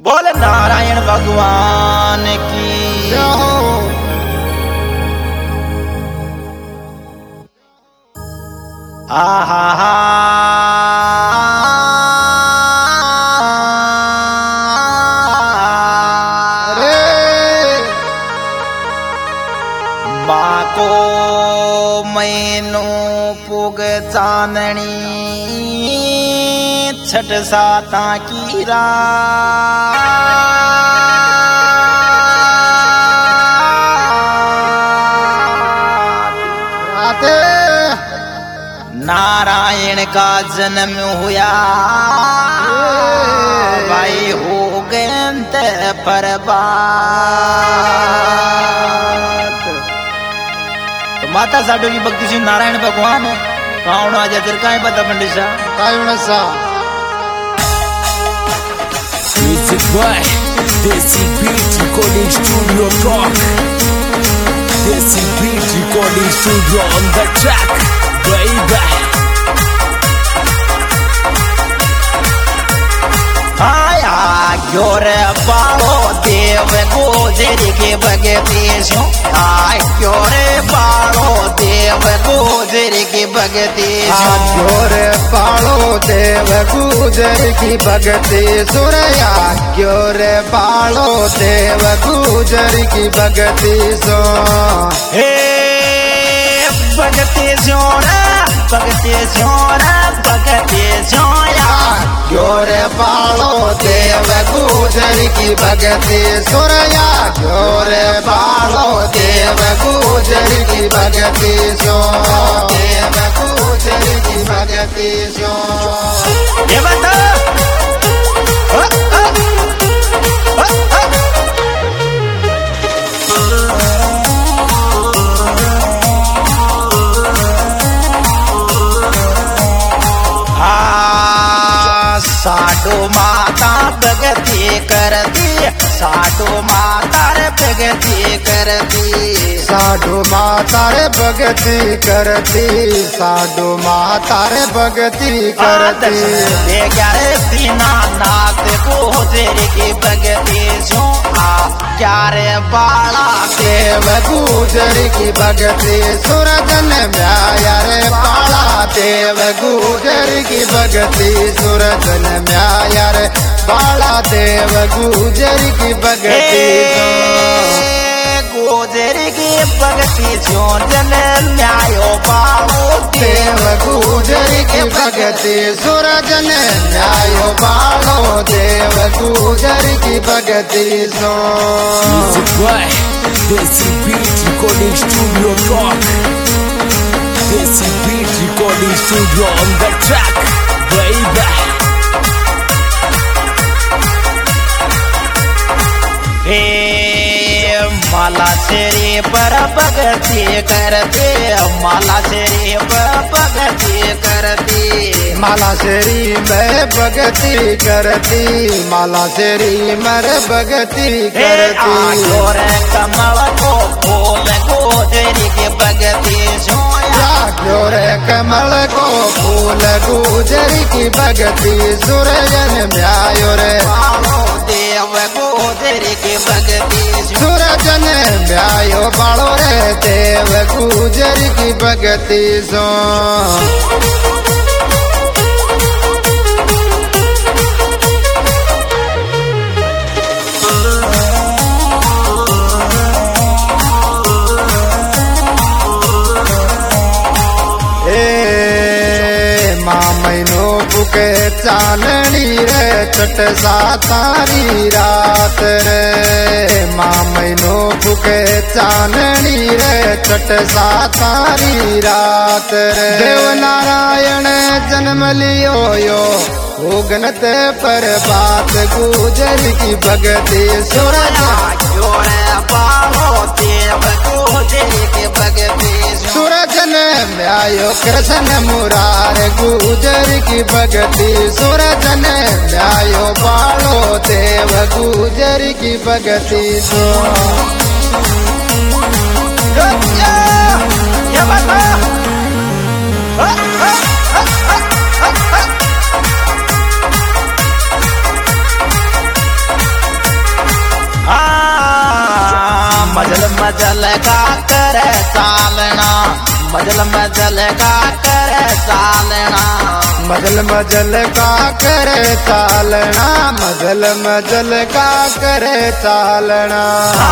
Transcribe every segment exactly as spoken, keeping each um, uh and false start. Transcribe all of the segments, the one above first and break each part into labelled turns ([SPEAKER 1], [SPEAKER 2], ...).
[SPEAKER 1] बोल नारायण भगवान की आहा हा बाको मैनू पुग चांदनी छठ साता की रात नारायण का जन्म हुआ भाई हो गए पर बात तो माता साडो की भक्ति से नारायण भगवान कौन आज का पता पंडित सा
[SPEAKER 2] Music by Desi Beat Recording Studio Rock. Desi Beat Recording Studio on the track, baby.
[SPEAKER 1] आया क्योर बालो देव गोजर के भगती सो आय क्योर बालो देव गोजर की भगती सो
[SPEAKER 3] क्योर बालो देव गुजर की भगती सुरया क्योर बालो देव गुजर की भगती सो
[SPEAKER 1] हे भगती सोना भगती सोना भगती सोया
[SPEAKER 3] क्योर बालो देव गुजर की भगती सुरया क्योर बालो देव गुजर की भगती सो देव गुजर की भगती सो
[SPEAKER 1] ये बता साडो माता भगती करती साडो माता रे भगती करती
[SPEAKER 3] साडो माता रे भगती करती साडो माता रे भगती करती
[SPEAKER 1] ग्यारह दीना नाथ गोजर की भगती सो आ ग्यारह बाला
[SPEAKER 3] देव गुजर की भगती सुरजन म्याया रे बाला देव गुजर की भगती सुरजन म्याया रे बाला देव गुजर की भगती
[SPEAKER 1] गोजर की भगती सो जन न्यायो बालो
[SPEAKER 3] देव गुजर की भगती सुरजन न्यायो बालो देव गुजर की भगती सो
[SPEAKER 2] Music by Desi Beat Recording Studio Rock. Desi Beat Recording Studio on the track, baby.
[SPEAKER 1] हे माला शेरी पर भगती करते माला शेरी पर भगती करती
[SPEAKER 3] माला शेरी में भगती करती माला शेरी मर भगती करती
[SPEAKER 1] रे कमल को फूल गोजर की भगती सोया
[SPEAKER 3] क्योर कमल को फूल गुजर की भगती सुरजन म्यायो रे
[SPEAKER 1] देव गोजर की भगती
[SPEAKER 3] सुरजन म्यायो बालो रे देव गुजर की भगती सो मैनो बुके चालनी रे चट सातारी रात रे माँ मैनो बुके चालनी रे चट सातारी रात रे देव नारायण जन्म लियो यो उगनत पर बात गुजर की भगती सुरजा
[SPEAKER 1] क्योर बालो देव गोजर की भगती
[SPEAKER 3] सुरजन म्यायो कृष्ण मुरार गुजर की भगती सुरजन म्यायो बालो देव गुजर की भगती सो
[SPEAKER 1] ये बता मजल का करे चालना, मजल मजल का करे चालना,
[SPEAKER 3] मजल मजल का करे चालना, मजल मजल का करे चालना।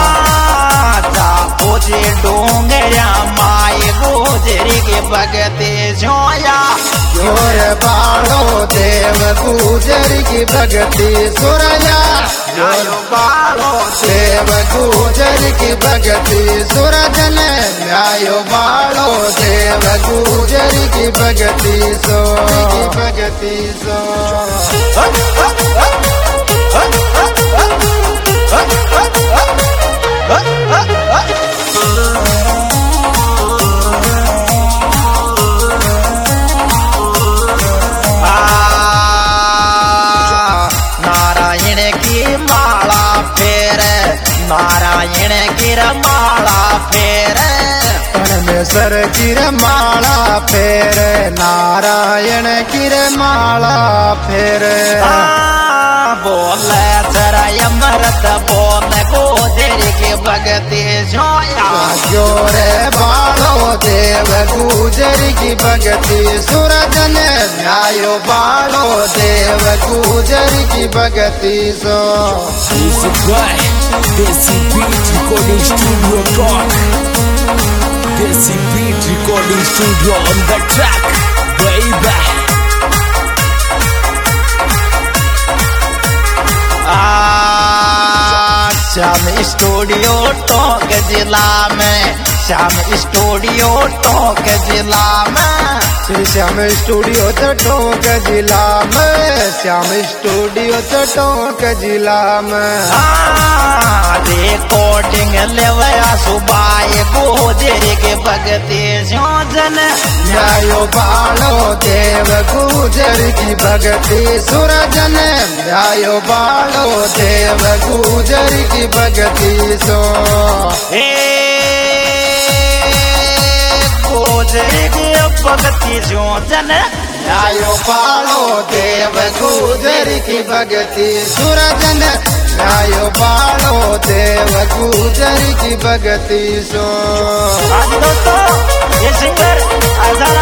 [SPEAKER 1] पोजे डोंगरिया माए गोजरी के भगते जोया,
[SPEAKER 3] जोर बाड़ो देव गुजरी की भगती सुरया, जोर बाड़ो देव गुजरी की भगती सुरजन, न्यायो बाड़ो देव गुजरी की भगती सो की भगती सो।
[SPEAKER 1] नारायण की माला फेर, नारायण की माला फेर,
[SPEAKER 3] परमेश्वर की माला फेर, नारायण की माला फेर।
[SPEAKER 1] बोल जरा अमृत बोल गोजरी के भगती जोया,
[SPEAKER 3] जोरे बाड़ो देव गुजरी की भगती सुरजन, न्यायो बाड़ो देव गुजरी की भगती सो।
[SPEAKER 2] Music by Desi Beat Recording Studio Talk. Desi Beat Recording Studio on the track, baby.
[SPEAKER 1] Shyam studio Tonk जिला में, श्याम स्टूडियो टोंक जिला में,
[SPEAKER 3] श्री श्याम स्टूडियो तो टोंक जिला में, श्याम स्टूडियो तो टोंक जिला में।
[SPEAKER 1] रिकॉर्डिंग लेवया सुबाई गोजरी के भगती जोजन,
[SPEAKER 3] न्यायो बाड़ो देव गुजरी की भगती सुरजन, न्यायो बाड़ो देव गुजरी की भगती सो।
[SPEAKER 1] हे गोजरी की भगती जोजन,
[SPEAKER 3] न्यायो बाड़ो देव गुजरी की भगती सुरजन, न्यायो बाड़ो देव गुजरी की भगती सो।
[SPEAKER 1] आज दोस्तों ये सिंगर आजाद